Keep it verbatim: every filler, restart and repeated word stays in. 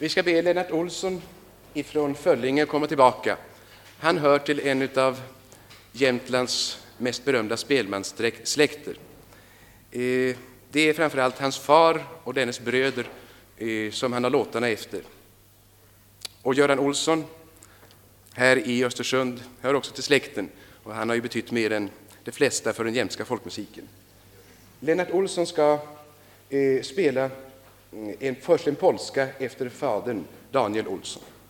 Vi ska be Lennart Olsson ifrån Föllinge komma tillbaka. Han hör till en av Jämtlands mest berömda spelmanssläkter. Det är framförallt hans far och dennes bröder som han har låtarna efter. Och Göran Olsson här i Östersund hör också till släkten, och han har ju betytt mer än de flesta för den jämtska folkmusiken. Lennart Olsson ska eh, spela en, först en polska efter fadern Daniel Olsson.